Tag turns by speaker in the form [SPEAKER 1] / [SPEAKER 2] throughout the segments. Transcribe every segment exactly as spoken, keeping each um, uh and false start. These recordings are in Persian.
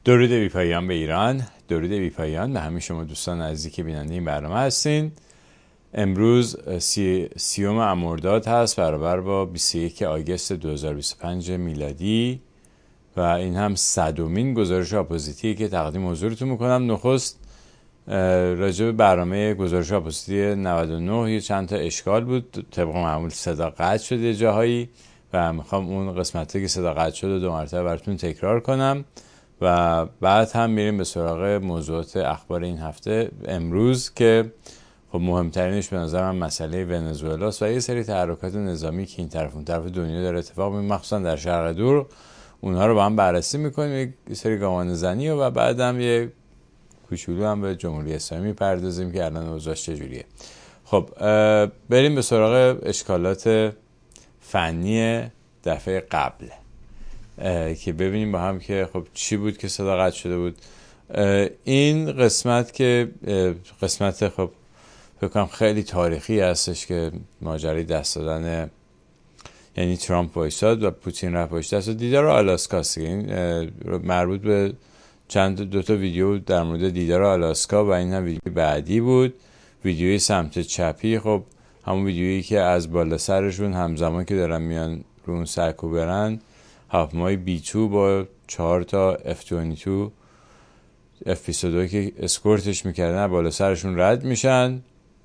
[SPEAKER 1] درود بی پایان به ایران، درود بی پایان به همه شما دوستان عزیزی که بیننده این برنامه هستین. امروز سی سیوم مرداد هست برابر با بیست و یکم آگوست دو هزار و بیست و پنج میلادی و این هم صدومین گزارش آپوزیتی که تقدیم حضورتون میکنم. نخست راجع به برنامه گزارش آپوزیتی نود و نه یه چند تا اشکال بود، طبق معمول صدا قطع شد یه جاهایی و میخوام اون قسمتی که صدا قطع شد دو مرتبه براتون تکرار کنم و بعد هم میریم به سراغ موضوعات اخبار این هفته امروز که خب مهمترینش به نظر من مسئله ونزوئلاست و یه سری تحرکات نظامی که این طرف اون طرف دنیا داره اتفاق میفته، مخصوصا در شرق دور. اونها رو با هم بررسی میکنیم، یه سری گمان زنی و بعد هم یه کوچولو هم به جمهوری اسلامی پردازیم که الان اوضاعش چجوریه. خب بریم به سراغ اشکالات فنی دفعه قبل که ببینیم با هم که خب چی بود که صدا قطع شده بود. این قسمت که قسمت خب فکر کنم خیلی تاریخی هستش که ماجرای دست دادن، یعنی ترامپ وایساد و پوتین رفت پشت دست. دیدار آلاسکاست، این مربوط به چند دو تا ویدیو در مورد دیدار آلاسکا و این هم ویدیو بعدی بود، ویدیوی سمت چپی. خب همون ویدیویی که از بالا سرشون همزمان که دارن میان رو اون سرکو برن هواپیمای بی تو با چهار تا اف بیست و دو اف بیست و دو که اسکورتش میکردن بالا سرشون رد میشن،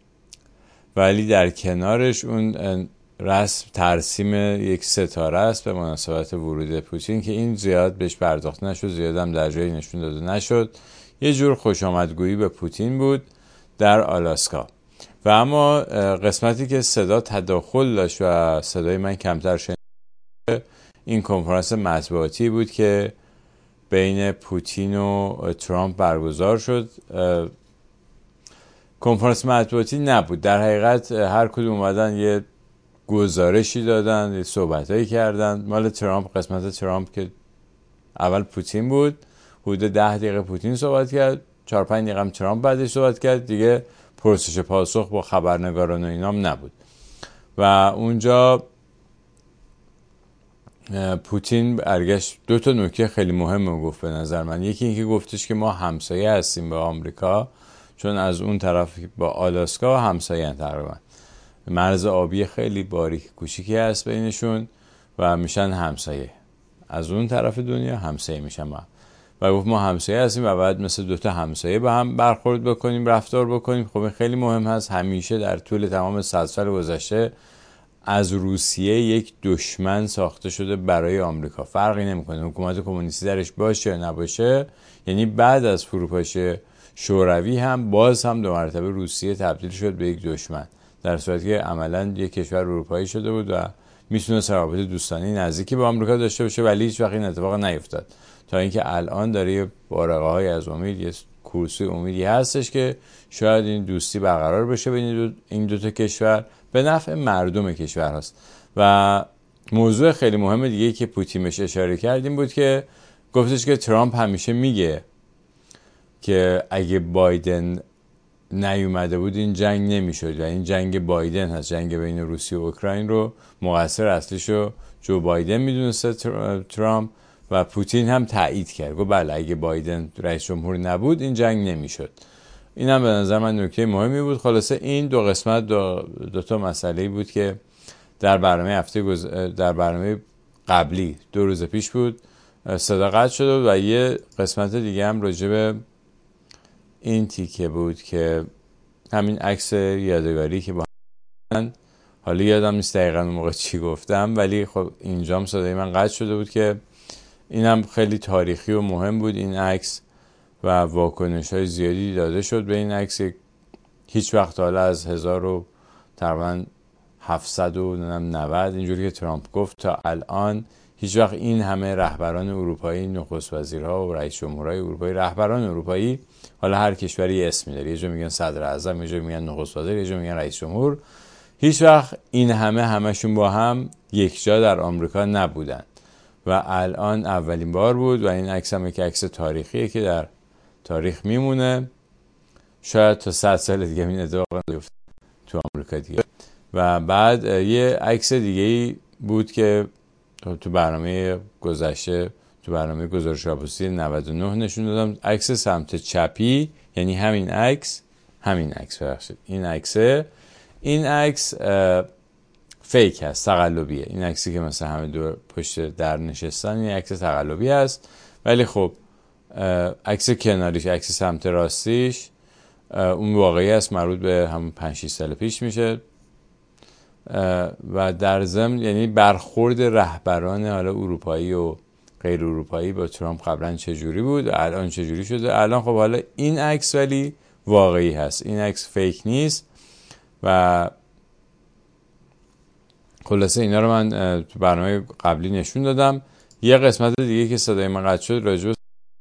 [SPEAKER 1] ولی در کنارش اون رسم ترسیم یک ستاره است به مناسبت ورود پوتین که این زیاد بهش پرداخته نشد، زیاد هم در جایی نشون داده نشد. یه جور خوش آمدگویی به پوتین بود در آلاسکا. و اما قسمتی که صدا تداخل داشت و صدای من کمتر شنید، این کنفرانس مطبوعاتی بود که بین پوتین و ترامپ برگزار شد. کنفرانس مطبوعاتی نبود، در حقیقت هر کدوم اومدن یه گزارشی دادن، یه صحبتایی کردن. مال ترامپ، قسمت ترامپ که اول پوتین بود، حدود ده دقیقه پوتین صحبت کرد، چهار پنج دقیقه هم ترامپ بعدش صحبت کرد دیگه. پرسش پاسخ با خبرنگاران و اینام نبود و اونجا پوتین برگشت دو تا نکته خیلی مهمه گفت به نظر من. یکی اینکه گفتش که ما همسایه هستیم با آمریکا، چون از اون طرف با آلاسکا همسایه تقریبا، مرز آبی خیلی باریک کوچیکی هست بینشون و میشن همسایه، از اون طرف دنیا همسایه میشن ما. و گفت ما همسایه هستیم و بعد مثل دوتا همسایه با هم برخورد بکنیم، رفتار بکنیم. خب این خیلی مهم هست. همیشه در طول تمام صد سال گذشته از روسیه یک دشمن ساخته شده برای آمریکا، فرقی نمیکنه حکومت کمونیستی درش باشه یا نباشه. یعنی بعد از فروپاشی شوروی هم باز هم دو مرتبه روسیه تبدیل شد به یک دشمن، در صورتی که عملاً یک کشور اروپایی شده بود و میتونه روابط دوستانه نزدیکی با آمریکا داشته باشه، ولی هیچ وقت این اتفاق نیفتاد تا اینکه الان داره یه بارقه های از امید، یه کورسی امیدی هستش که شاید این دوستی برقرار بشه بین این دو تا کشور به نفع مردم کشور هست. و موضوع خیلی مهم دیگه که پوتین بهش اشاره کردیم بود که گفتش که ترامپ همیشه میگه که اگه بایدن نیومده بود این جنگ نمیشد و این جنگ بایدن هست، جنگ بین روسیه و اوکراین رو مقصر اصلیشو جو بایدن میدونسته ترامپ و پوتین هم تایید کرد، گفت بله اگه بایدن رئیس جمهور نبود این جنگ نمیشد. این هم به نظر من نکته مهمی بود. خلاصه این دو قسمت دو, دو تا مسئله بود که در برنامه هفته گز... در برنامه قبلی دو روز پیش بود صدا قطع شده و یه قسمت دیگه هم راجع به این تیکه بود که همین عکس یادگاری که با من، حالا یادم نیست دقیقاً اون موقع چی گفتم، ولی خب اینجام صدای من قطع شده بود که اینم خیلی تاریخی و مهم بود این عکس و واکنش‌های زیادی داده شد به این عکس. هیچ وقت حالا از هزار و تقریباً هفتصد و نود اینجوری که ترامپ گفت تا الان هیچ وقت این همه رهبران اروپایی، نخست وزیرها و رئیس جمهورهای اروپایی، رهبران اروپایی، حالا هر کشوری اسمی داره، یه جا میگن صدر اعظم، یه جا میگن نخست وزیر، یه جا میگن رئیس جمهور، هیچ وقت این همه همشون با هم یک جا در آمریکا نبودن و الان اولین بار بود و این عکس هم یک عکس تاریخیه که در تاریخ میمونه. شاید تا صد سال دیگه این اتفاق نیفته تو آمریکا دیگه. و بعد یه عکس دیگه بود که تو برنامه گذشته تو برنامه گزارش آبوسی نود و نه نشون دادم. عکس سمت چپی یعنی همین عکس، همین عکس ببخشید این عکسه، این عکس فیک هست، تقلبیه. این عکسی که مثلا همه دور پشت در نشستن این عکس تقلبی هست، ولی خب عکس کناریش، عکس سمت راستیش اون واقعی است، مربوط به همون پنج شش سال پیش میشه. و در ضمن یعنی برخورد رهبران حالا اروپایی و غیر اروپایی با ترامپ قبلا چجوری بود و الان چجوری شده. الان خب حالا این عکس ولی واقعی هست، این عکس فیک نیست. و خلاصه اینا رو من تو برنامه قبلی نشون دادم. یه قسمت دیگه که صدای من قطع شد راجع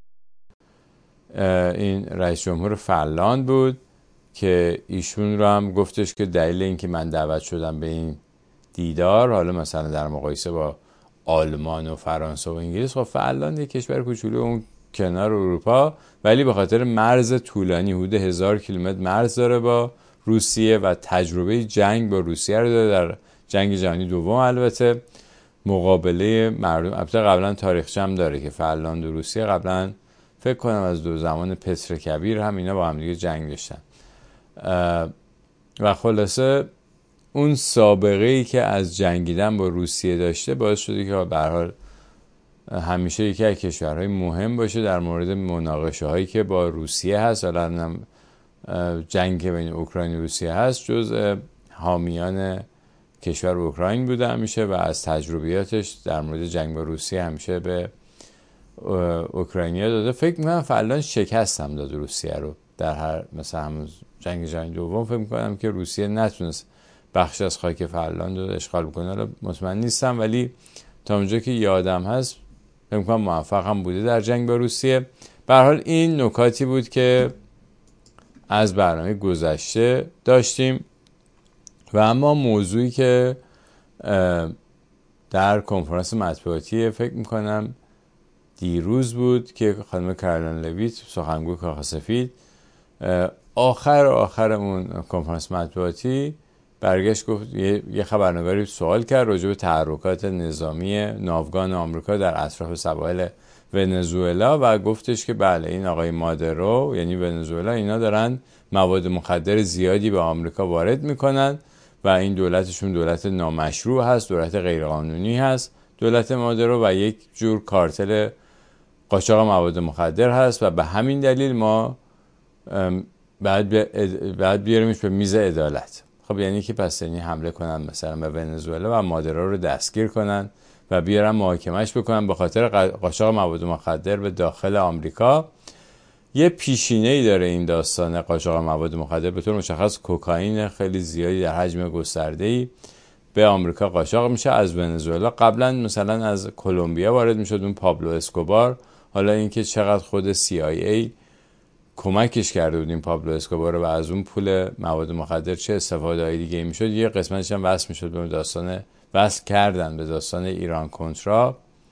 [SPEAKER 1] این رئیس جمهور فنلاند بود که ایشون رو هم گفتش که دلیل این که من دعوت شدم به این دیدار، حالا مثلا در مقایسه با آلمان و فرانسه و انگلیس، خب فنلاند یک کشور کوچولو اون کنار اروپا، ولی به خاطر مرز طولانی حدود هزار کیلومتر مرز داره با روسیه و تجربه جنگ با روسیه رو داره در جنگ جهانی دوم، البته مقابله مردم. البته قبلا تاریخچه هم داره که فنلاند و روسیه قبلا فکر کنم از دو زمان پتر کبیر هم اینا با هم دیگه جنگ داشتن. و خلاصه اون سابقه ای که از جنگیدن با روسیه داشته باعث شده که به هر حال همیشه یکی از کشورهای مهم باشه در مورد مناقشه هایی که با روسیه هست. حالا جنگ بین اوکراین و روسیه هست، جز حامیان کشور اوکراین بوده همیشه و از تجربیاتش در مورد جنگ با روسیه همیشه به اوکراینیا داده. فکر می‌کنم فعلا شکست هم داد روسیه رو در هر مثلا همون جنگ جهانی دوم. فکر می‌کنم که روسیه نتونست بخش از خاک فنلاند رو اشغال بکنه، حالا مطمئن نیستم، ولی تا اونجا که یادم هست فکر می‌کنم موفق هم بوده در جنگ با روسیه. به هر حال این نکاتی بود که از برنامه گذشته داشتیم. و اما موضوعی که در کنفرانس مطبوعاتی فکر می‌کنم دیروز بود که خانم کارولین لویت سخنگوی کاخ سفید آخر آخر اون کنفرانس مطبوعاتی برگشت گفت، یه خبرنگاری سوال کرد راجع به تحرکات نظامی ناوگان آمریکا در اطراف سواحل ونزوئلا و گفتش که بله این آقای مادرو یعنی ونزوئلا اینا دارن مواد مخدر زیادی به آمریکا وارد میکنن و این دولتشون دولت نامشروع هست، دولت غیرقانونی هست دولت مادرو و یک جور کارتل قاچاق مواد مخدر هست و به همین دلیل ما بعد بعد بیاریمش به میز عدالت. خب یعنی که پس یعنی حمله کنن مثلا به ونزوئلا و مادرو رو دستگیر کنن و بیارن محاکمش بکنن به خاطر قاچاق مواد مخدر به داخل آمریکا. یه پیشینه‌ای داره این داستان قاچاق مواد مخدر، به طور مشخص کوکائین خیلی زیادی در حجم گسترده‌ای به آمریکا قاچاق میشه از ونزوئلا. قبلا مثلا از کلمبیا وارد میشد اون پابلو اسکوبار، حالا اینکه چقدر خود سی آی ای کمکش کرده بود این پابلو اسکوبار و از اون پول مواد مخدر چه استفاده‌ای دیگه میشد، یه قسمتش هم وصل میشد به داستان، وصل کردن به داستان ایران کنترا.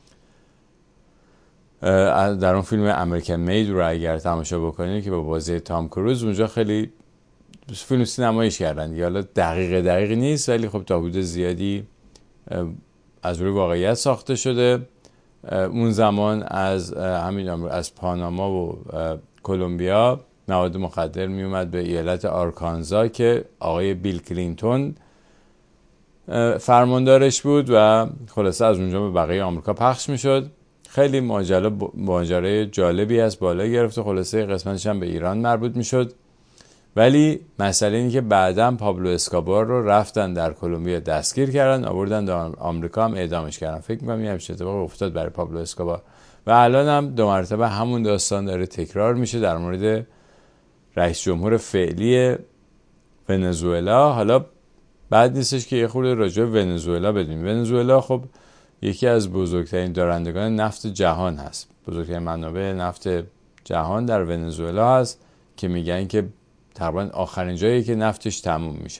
[SPEAKER 1] در اون فیلم امریکن مید رو اگر تماشا بکنید که با بازی تام کروز، اونجا خیلی فیلم سینماییش کردن دیگه، حالا دقیق دقیق نیست ولی خب تا حدود زیادی از روی واقعیت ساخته شده. اون زمان از همین از پاناما و کلمبیا مواد مخدر می اومد به ایالت آرکانزا که آقای بیل کلینتون فرماندارش بود و خلاصه از اونجا به بقیه آمریکا پخش می شد. خیلی ماجرا ماجرای جالبی از بالا گرفته، خلاصه قسمتش هم به ایران مربوط می شد. ولی مسئله اینه که بعداً پابلو اسکوبار رو رفتن در کلمبیا دستگیر کردن، آوردن در آمریکا هم اعدامش کردن. فکر می‌کنم یه همچین اتفاقی افتاد برای پابلو اسکوبار و الان هم دو مرتبه همون داستان داره تکرار میشه در مورد رئیس جمهور فعلی ونزوئلا. حالا بعد نیستش که یه خورده راجع به ونزوئلا بدونیم. ونزوئلا خب یکی از بزرگترین دارندگان نفت جهان هست، بزرگترین منابع نفت جهان در ونزوئلا هست که میگن که تقریبا آخرین جایی که نفتش تموم میشه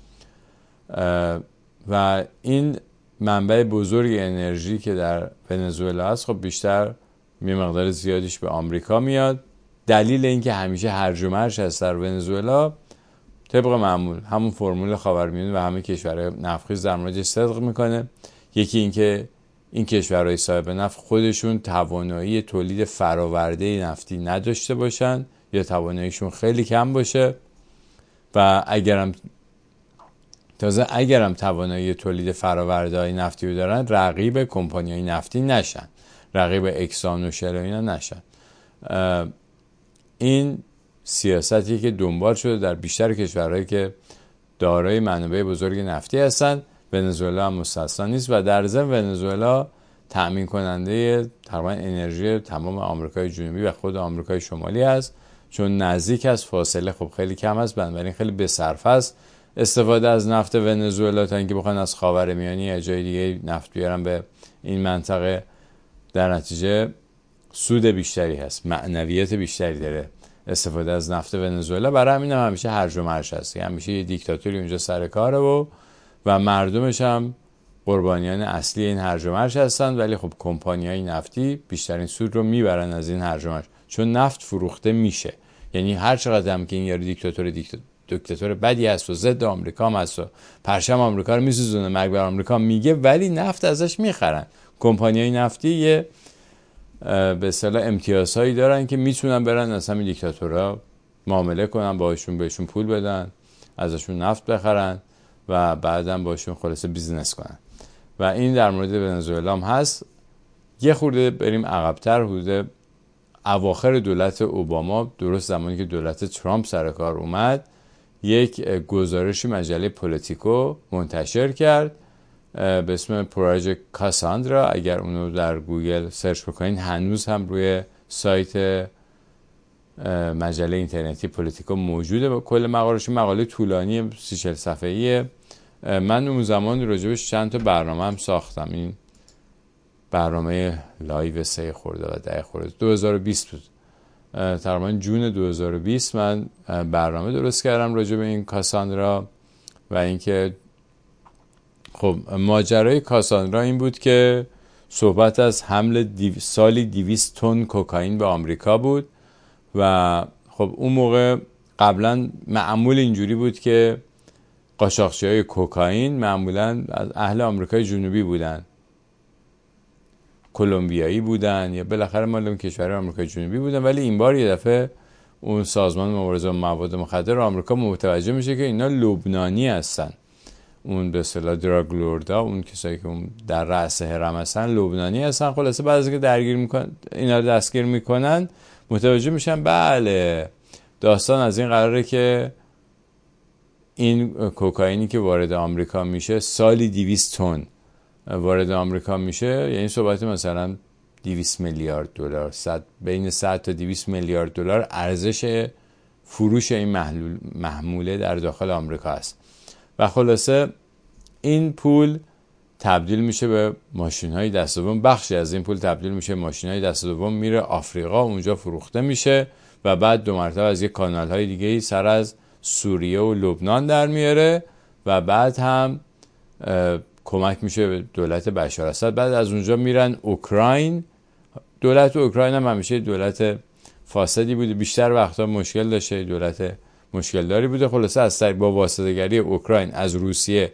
[SPEAKER 1] و این منبع بزرگ انرژی که در ونزوئلا هست خب بیشتر یه مقدار زیادیش به آمریکا میاد. دلیل این که همیشه هرج و مرج هست در ونزوئلا طبق معمول همون فرمول خاورمیانه و همه کشورهای نفتخیز در موردش صدق میکنه. یکی این که این کشورهای صاحب نفت خودشون توانایی تولید فراورده نفتی نداشته باشن یا تواناییشون خیلی کم باشه و اگرم تازه اگرم توانایی تولید فراورده های نفتی رو دارن رقیب کمپانی‌های نفتی نشن، رقیب اکسان و شل و اینا نشن. این سیاستی که دنبال شده در بیشتر کشورهایی که دارای منابع بزرگ نفتی هستن. ونزوئلا هم مستثنا نیست و در ضمن ونزوئلا تأمین کننده تقریبا انرژی تمام آمریکای جنوبی و خود آمریکای شمالی است، چون نزدیک است، فاصله خب خیلی کم است، بنابراین خیلی بصرفه است استفاده از نفت ونزوئلا تا اینکه بخوان از خاورمیانه یا جای دیگه نفت بیارن به این منطقه. در نتیجه سود بیشتری هست، معنویت بیشتری داره استفاده از نفت ونزوئلا. برای همین هم همیشه هرج و مرج هست، همیشه یه دیکتاتوری اونجا سر کاره و و مردمش هم قربانیان اصلی این هرج و مرج هستن، ولی خب کمپانی‌های نفتی بیشترین سود رو میبرن از این هرج و مرج، چون نفت فروخته میشه. یعنی هر چقدر هم که این یارو دیکتاتور دیکتاتور بدی هست و ضد آمریکا هم هست و پرچم آمریکا رو میسوزونه، مرگ بر آمریکا میگه، ولی نفت ازش میخرن. کمپانی‌های نفتی یه به اصطلاح امتیازهایی دارن که میتونن برن از همین دیکتاتورها معامله کنن، باهاشون بهشون پول بدن، ازشون نفت بخرن و بعداً باشون خلاصه بیزنس کنن. و این در مورد ونزوئلا هم هست. یه خورده بریم عقب‌تر، حدود اواخر دولت اوباما، درست زمانی که دولت ترامپ سر کار اومد، یک گزارشی مجله پولیتیکو منتشر کرد به اسم پروژه کاساندرا. اگر اونو در گوگل سرچ بکنین هنوز هم روی سایت مجله اینترنتی پولیتیکو موجوده. کل مقالهش مقاله طولانی سی چهل صفحه‌ایه. من اون زمان راجبش چند تا برنامه هم ساختم. این برنامه لایو سه خورده و ده خورده دو هزار و بیست بود، تقریبا جون دو هزار و بیست من برنامه درست کردم راجب این کاساندرا. و اینکه خب ماجرای کاساندرا این بود که صحبت از حمل دیو... سالی دویست تن کوکائین به آمریکا بود و خب اون موقع قبلا معمول اینجوری بود که قاچاقچی‌های کوکائین معمولا از اهل آمریکای جنوبی بودن، کلمبیایی بودن یا بالاخره مال اون کشور آمریکای جنوبی بودن. ولی این بار یه دفعه اون سازمان مبارزه با مواد مخدر آمریکا متوجه میشه که اینا لبنانی هستن. اون به اصطلاح دراگ لوردا، اون کسایی که اون در رأس هرم هستن لبنانی هستن. خلاصه بعد از اینکه درگیر میکنن اینا رو دستگیر میکنن متوجه میشن بله داستان از این قراره که این کوکائینی که وارد آمریکا میشه سالی دویست تن وارد آمریکا میشه، یعنی صحبت مثلا دویست میلیارد دلار، صد بین صد تا دویست میلیارد دلار ارزش فروش این محلول محموله در داخل آمریکا است. و خلاصه این پول تبدیل میشه به ماشین‌های دست دوم، بخشی از این پول تبدیل میشه به ماشین‌های دست دوم، میره آفریقا، اونجا فروخته میشه و بعد دو مرتبه از یک کانال‌های دیگه‌ای سر از سوریه و لبنان در میاره و بعد هم کمک میشه به دولت بشار اسد. بعد از اونجا میرن اوکراین. دولت اوکراین هم همیشه دولت فاسدی بوده، بیشتر وقتا مشکل داشته، دولت مشکل داری بوده. خلاصه از طریق با واسطه‌گری اوکراین از روسیه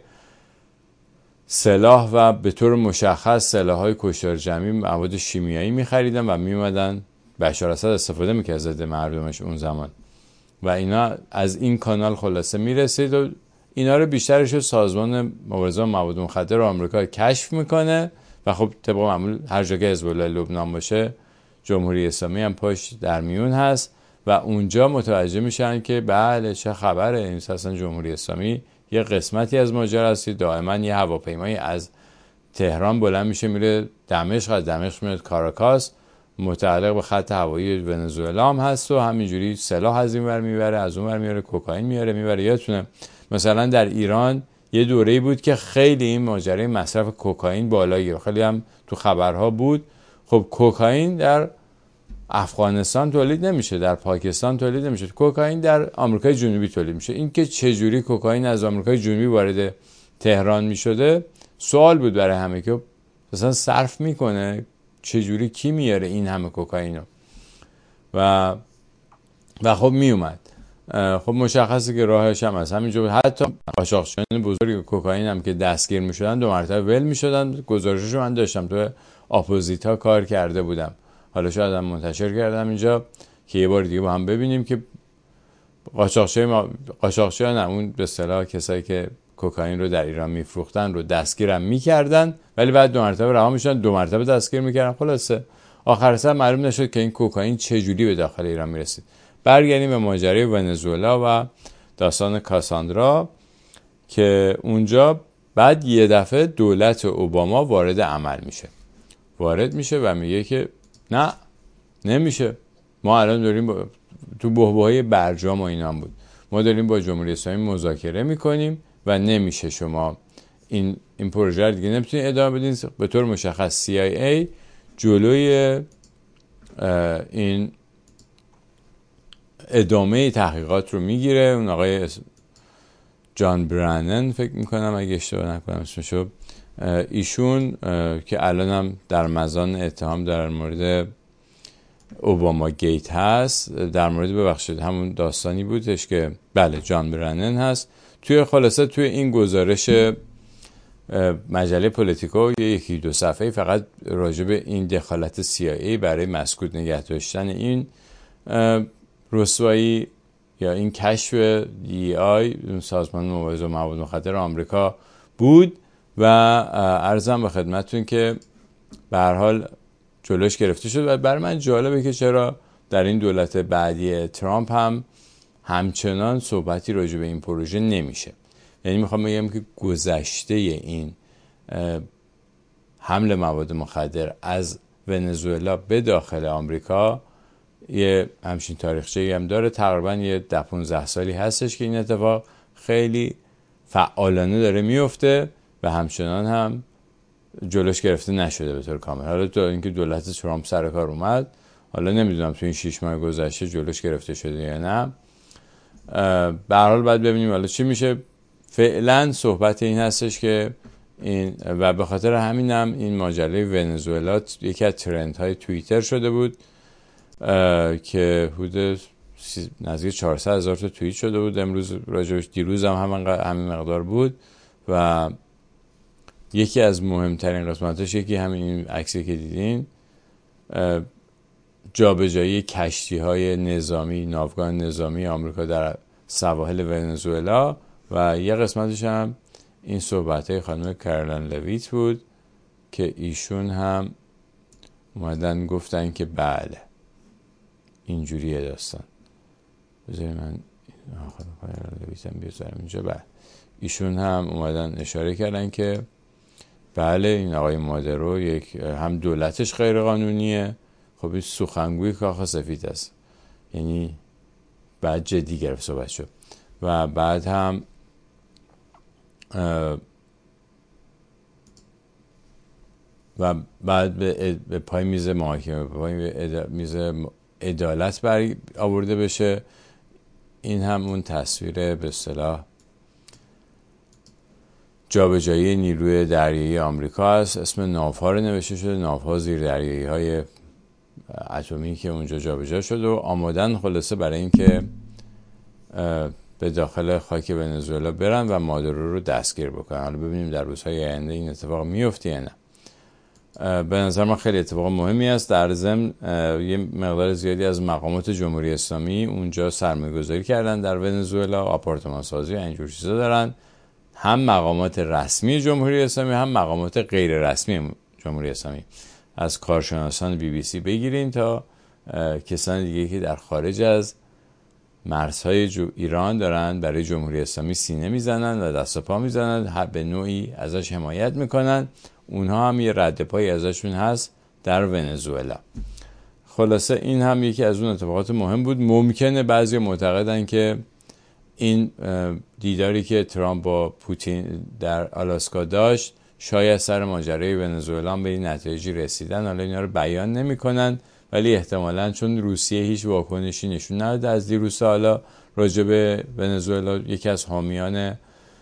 [SPEAKER 1] سلاح و به طور مشخص سلاح‌های کشتار جمعی، مواد شیمیایی می‌خریدن و میومدن بشار اسد استفاده می‌کرد ضد مردمش اون زمان و اینا از این کانال خلاصه میرسید و اینا رو بیشترش سازمان مبارزه با مواد مخدر آمریکا کشف میکنه و خب طبق معمول هر جا که حزب الله لبنان باشه جمهوری اسلامی هم پشت در میون هست و اونجا متوجه میشن که بله چه خبره، این اصلا جمهوری اسلامی یه قسمتی از ماجرا است. دائما یه هواپیمایی از تهران بلند میشه میره دمشق، از دمشق میاد کاراکاس، متعلق به خط هوایی ونزوئلا هم هست و همینجوری سلاح از این ور میبره از اون ور میاره، کوکائین میاره میبره. یادتونه مثلا در ایران یه دوره‌ای بود که خیلی این ماجرای مصرف کوکائین بالایی، خیلی هم تو خبرها بود. خب کوکائین در افغانستان تولید نمیشه، در پاکستان تولید نمیشه، کوکائین در آمریکای جنوبی تولید میشه. این که چه جوری کوکائین از آمریکای جنوبی وارد تهران میشده سوال بود برای همه که مثلا صرف میکنه چه جوری، کی میاره این همه کوکائینو و و خب میومد خب مشخصه که راهش هم از همینجا بود. حتی قاچاقچیان بزرگ کوکائین هم که دستگیر میشدن دو مرتبه ول میشدن. گزارششو من داشتم، تو اپوزیتا کار کرده بودم، حالا شاید هم منتشر کردم اینجا که یه بار دیگه با هم ببینیم که قاچاقچیان قاچاقچیان هم اون به اصطلاح کسایی که کوکائین رو در ایران میفروختن رو دستگیرم میکردن، ولی بعد دو مرتبه رها میشدن، دو مرتبه دستگیر میکردن. خلاصه آخر سر معلوم نشد که این کوکائین چه جوری به داخل ایران میرسید. برگردیم به ماجرای ونزوئلا و داستان کاساندرا که اونجا بعد یه دفعه دولت اوباما وارد عمل میشه وارد میشه و میگه که نه نمیشه، ما الان داریم با... تو بحبوحای برجام و اینا بود، ما داریم با جمهوری اسلامی مذاکره میکنیم و نمیشه، شما این این پروژه رو دیگه نمیتونید ادامه بدین. به طور مشخص سی آی ای جلوی این ادامه تحقیقات رو میگیره. اون آقای جان برانن فکر میکنم اگه اشتباه نکنم اسمشو، ایشون که الان هم در مزان اتهام در مورد اوباما گیت هست، در مورد ببخشید همون داستانی بودش که بله جان برانن هست. توی خلاصه توی این گزارش مجله پولیتیکو یکی دو صفحه فقط راجع به این دخالت سی آی ای برای مسکوت نگه داشتن این رسوایی یا این کشف دی آی سازمان مبارزه با مواد مخدر آمریکا بود و عرضم به خدمتتون که به هر حال جلوش گرفته شد. و برای من جالبه که چرا در این دولت بعدی ترامپ هم همچنان صحبتی راجع به این پروژه نمیشه. یعنی میخوام بگم که گذشته این حمل مواد مخدر از ونزوئلا به داخل آمریکا یه همچین تاریخچه‌ای هم داره، تقریبا یه ده پانزده سالی هستش که این اتفاق خیلی فعالانه داره میفته و همچنان هم جلوش گرفته نشده به طور کامل. حالا تو اینکه دولت ترامپ سر کار اومد، حالا نمیدونم تو این شش ماه گذشته جلوش گرفته شده یا نه. به هر حال باید ببینیم حالا چی میشه. فعلا صحبت این هستش که این و به خاطر همینم این ماجرای ونزوئلا یکی از ترندهای توییتر شده بود که حدود نزدیک چهارصد هزار تا توییت شده بود امروز راجعش، دیروز هم همین همین مقدار بود و یکی از مهمترین قسمتاش یکی همین عکسی که دیدین جابجایی کشتی‌های نظامی، ناوگان نظامی آمریکا در سواحل ونزوئلا و یه قسمتش هم این صحبت‌های خانم کارولین لویت بود که ایشون هم اومدن گفتن که بله اینجوریه داستان. بذاری من آخر کارولین لویت هم بیارم اینجا. بله ایشون هم اومدن اشاره کردن که بله این آقای مادرو یک هم دولتش غیر قانونیه، خب این سخنگوی کاخ سفید است، یعنی بعد جدی گرفت صحبت شد و بعد هم و بعد به, به پای میز محاکمه، به پای میز عدالت بر آورده بشه. این هم اون تصویر به اصطلاح جابجایی نیروی دریایی آمریکا است. اسم ناوها رو نوشته شده، ناوها زیر دریایی های اتمی که اونجا جابجا شده و آمادن خلاصه برای اینکه به داخل خاک ونزوئلا برن و مادورو رو دستگیر بکنن. حالا ببینیم در روزهای آینده این اتفاق میفته یا نه. به نظر من خیلی اتفاق مهمی است. در ضمن یه مقدار زیادی از مقامات جمهوری اسلامی اونجا سرمایه‌گذاری کردن در ونزوئلا، آپارتمان سازی و اینجور چیزا دارن. هم مقامات رسمی جمهوری اسلامی هم مقامات غیر رسمی جمهوری اسلامی، از کارشناسان بی بی سی بگیرین تا کسان دیگه که در خارج از مرزهای ایران دارن برای جمهوری اسلامی سینه میزنن و دست و پا میزنن، هر به نوعی ازش حمایت میکنن. اونها هم یه رد پایی ازشون هست در ونزوئلا. خلاصه این هم یکی از اون اتفاقات مهم بود. ممکنه بعضی معتقدن که این دیداری که ترامپ با پوتین در آلاسکا داشت شاید سر ماجرای ونزوئلا به این نتایجی رسیدن. حالا اینا رو بیان نمی‌کنن ولی احتمالاً چون روسیه هیچ واکنشی نشون نداد از دیروز حالا راجع به ونزوئلا، یکی از حامیان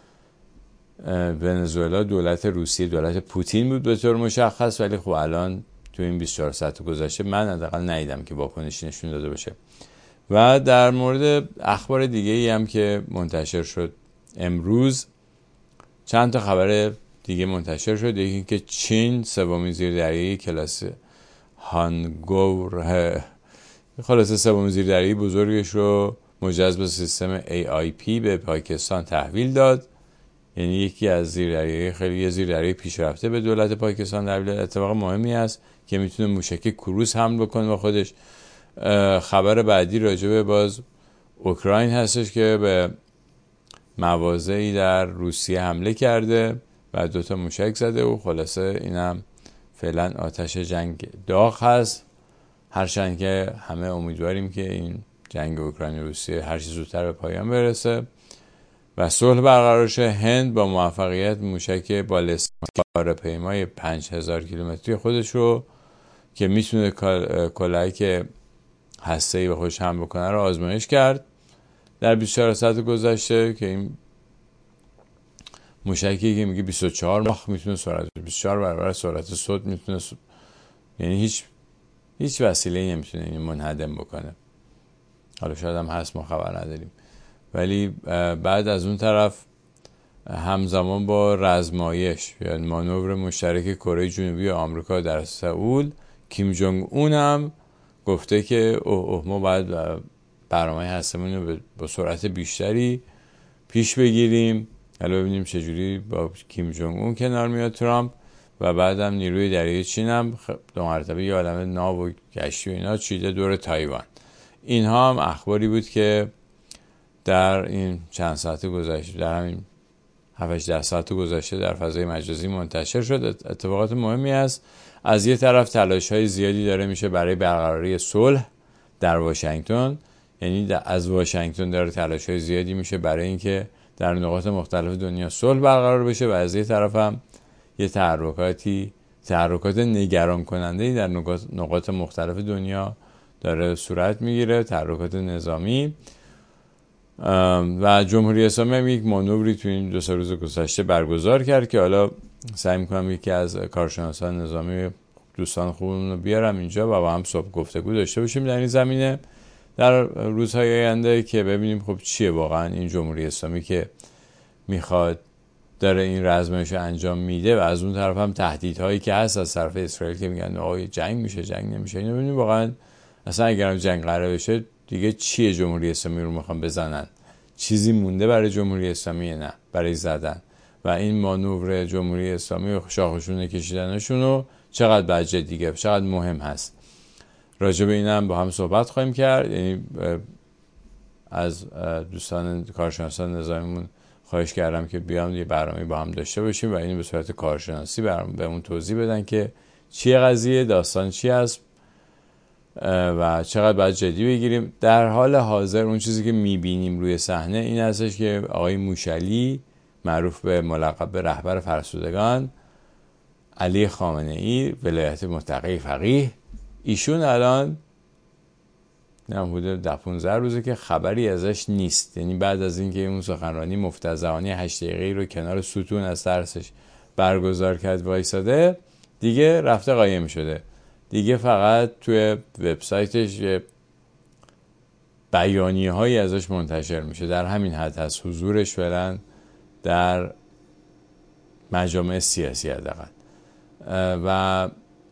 [SPEAKER 1] ونزوئلا دولت روسیه، دولت پوتین بود به طور مشخص، ولی خب الان تو این بیست و چهار ساعت گذشته من حداقل ندیدم که واکنشی نشون داده باشه. و در مورد اخبار دیگه ای هم که منتشر شد امروز، چند تا خبر دیگه منتشر شد. یکی این که چین سومین زیردریایی کلاس هانگور، خلاصه سومین زیردریایی بزرگش رو مجهز به سیستم ای آی پی به پاکستان تحویل داد. یعنی یکی از زیردریایی خیلی زیردریایی پیشرفته به دولت پاکستان تحویل داد. اتفاق مهمی است که میتونه موشک کروز حمل بکنه با خودش. خبر بعدی راجع به باز اوکراین هستش که به مواضعی در روسیه حمله کرده و دوتا موشک زده و خلاصه اینم فعلا آتش جنگ داغ هست، هرچند که همه امیدواریم که این جنگ اوکراین و روسیه هر چه زودتر به پایان برسه و صلح برقرار شه. هند با موفقیت موشک بالستیک کاره‌پیمای پنج هزار کیلومتری خودش رو که میتونه کلاهک هسته‌ای به خودش حمل بکنه رو آزمایش کرد در بیست و چهار ساعت گذشته، که این موشکی که میگه بیست و چهار ماخ میتونه سرعت بیست و چهار برابر سرعت صوت میتونه س... یعنی هیچ هیچ وسیله‌ای نمیتونه اینو منهدم بکنه. حالا شاید هم هست ما خبر نداریم. ولی بعد از اون طرف همزمان با رزمایش یا یعنی مانور مشترک کره جنوبی و آمریکا در سئول، کیم جونگ اون هم گفته که اوه اوه ما باید برنامه هستمون رو با سرعت بیشتری پیش بگیریم. حالا ببینیم چجوری با کیم جونگ اون کنار میاد ترامپ. و بعدم نیروی دریایی چین هم دو مرتبه یه عالمه ناو و کشتی و اینا چیده دور تایوان. اینها هم اخباری بود که در این چند ساعت گذشته، در همین هفت ده ساعت گذشته در فضای مجازی منتشر شد. اتفاقات مهمی است. از یه طرف تلاش‌های زیادی داره میشه برای برقراری صلح در واشنگتن، یعنی از واشنگتن داره تلاش‌های زیادی میشه برای اینکه در نقاط مختلف دنیا صلح برقرار بشه و از یه طرف هم یه تحرکاتی تحرکات نگران کننده‌ای در نقاط, نقاط مختلف دنیا داره صورت میگیره، تحرکات نظامی. و جمهوری اسلامی هم یک مانوری تو این دو سه روز گذشته برگزار کرد که حالا سعی میکنم یکی از کارشناسان نظامی دوستان خوبمون رو بیارم اینجا و با هم صبح گفتگو داشته باشیم در این زمینه در روزهای آینده که ببینیم خب چیه واقعا این جمهوری اسلامی که میخواد داره این رزمایش انجام میده و از اون طرف هم تهدیدهایی که هست از طرف اسرائیل که میگن آقا جنگ میشه جنگ نمیشه. اینو ببینیم واقعا اصلا اگرم جنگ قرار بشه دیگه چیه جمهوری اسلامی رو میخوان بزنن؟ چیزی مونده برای جمهوری اسلامی؟ نه برای زدن. و این مانور جمهوری اسلامی و شاخشونه کشیدنشون رو چقدر بعد جدیه، چقدر مهم هست. راجع به اینم با هم صحبت خواهیم کرد. یعنی از دوستان کارشناسان نظامیمون خواهش کردم که بیام یه برنامه با هم داشته باشیم و اینو به صورت کارشناسی بهمون توضیح بدن که چیه قضیه، داستان چی است و چقدر باید جدی بگیریم. در حال حاضر اون چیزی که میبینیم روی صحنه این هستش که آقای موشعلی معروف به ملقب به رهبر فرسودگان، علی خامنه‌ای ولایت متقی فقیه، ایشون الان نه حدود ده پانزده روزه که خبری ازش نیست. یعنی بعد از اینکه اون سخنرانی مفتزهانه هشت دقیقه‌ای رو کنار ستون از ترسش برگزار کرد وایساده، دیگه رفته قایم شده. دیگه فقط توی وبسایتش بیانیه هایی ازش منتشر میشه. در همین حد هست حضورش فعلا در مجامع سیاسی حداقل. و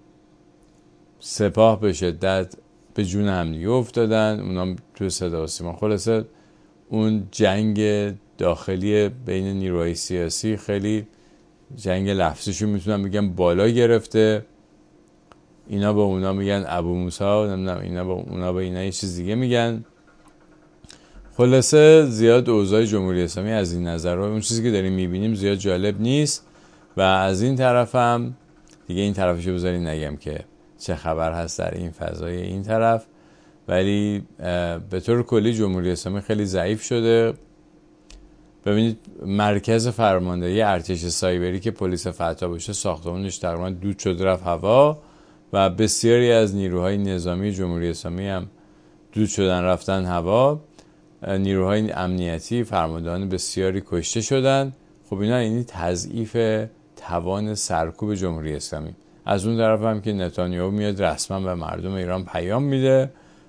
[SPEAKER 1] سپاه به شدت به جون هم دیگه افتادن، اونا توی صدا و سیما. خلاصه اون جنگ داخلی بین نیروهای سیاسی خیلی جنگ لفظیشو میتونم بگم بالا گرفته. اینا با اونا میگن ابو موسی، نمیدونم اینا با اونا با اینا یه چیز دیگه میگن. خلاصه زیاد اوضاع جمهوری اسلامی از این نظر رو اون چیزی که داریم میبینیم زیاد جالب نیست. و از این طرف هم دیگه این طرفشو بذارین نگم که چه خبر هست در این فضای این طرف. ولی به طور کلی جمهوری اسلامی خیلی ضعیف شده. ببینید مرکز فرماندهی ارتش سایبری که پلیس فتح باشه ساختمانش تقریبا دود شد رفت هوا و بسیاری از نیروهای نظامی جمهوری اسلامی هم دود شدن رفتن هوا. نیروهای امنیتی فرماندهان بسیاری کشته شدن. خب اینا یعنی تضعیف توان سرکوب جمهوری اسلامی. از اون طرف هم که نتانیاهو میاد رسما به مردم ایران پیام میده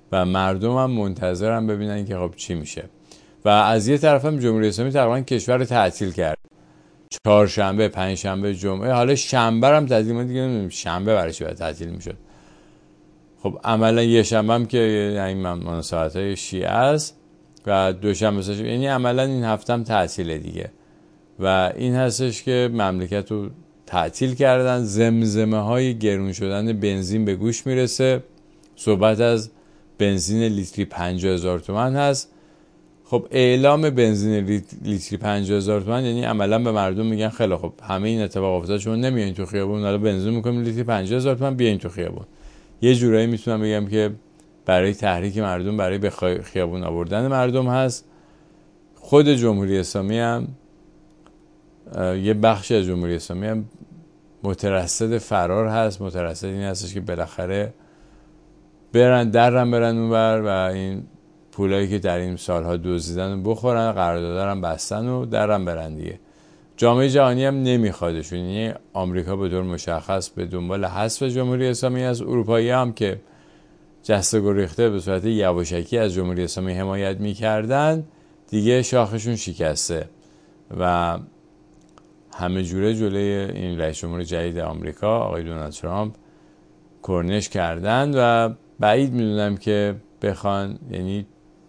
[SPEAKER 1] و مردم هم منتظرن ببینن که خب چی میشه. و از یه طرف هم جمهوری اسلامی تقریبا کشور رو تعطیل کرد، چهارشنبه، پنجشنبه، جمعه، حالا شنبه هم تعطیل. ما دیگه نمیدونیم شنبه برای چی باید تعطیل میشد. خب عملا یه شنبه هم که یعنی مناسبت‌های شیعه است و دوشنبه سه شنبه، یعنی عملا این هفته هم تعطیله دیگه. و این هستش که مملکت رو تعطیل کردن. زمزمه های گرون شدن بنزین به گوش میرسه. صحبت از بنزین لیتری پنجاه هزار تومان هست. خب اعلام بنزین لیتری پنجاه هزار تومان یعنی عملا به مردم میگن خیلی خب همه این اتفاق افتاد، شما نمیایین تو خیابون، حالا بنزین میکنیم لیتری پنجاه هزار تومان، بیاین تو خیابون. یه جورایی میتونم بگم که برای تحریک مردم، برای به خیابون آوردن مردم هست. خود جمهوری اسلامی هم یه بخشی از جمهوری اسلامی هم مترصد فرار هست. مترصد این هستش که بالاخره برن درم برن اونور و این پولایی که در این سالها دزدیدن رو بخورن، قراردادها هم بستن و درم برن دیگه. جامعه جهانی هم نمیخوادشون. یعنی آمریکا به طور مشخص به دنبال حذف جمهوری اسلامی از، اروپایی هم که جسته گریخته به صورت یواشکی از جمهوری اسلامی حمایت میکردن دیگه شاخشون شکسته و همه جوره جلوی این رئیس جمهور جدید آمریکا آقای دونالد ترامپ کرنش کردن و بعید میدونم که بخوان یعنی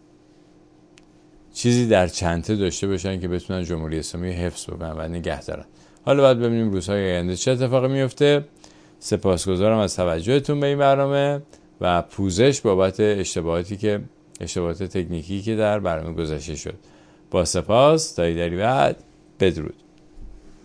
[SPEAKER 1] چیزی در چنته داشته باشن که بتونن جمهوری اسلامی حفظ بکنن و نگه دارن. حالا باید ببینیم روزهای آینده چه اتفاقی میفته. سپاسگزارم از توجهتون به این برنامه و پوزش بابت اشتباهاتی که اشتباهات تکنیکی که در برنامه گذاشته شد. با سپاس تا ایدری بعد، بدرود.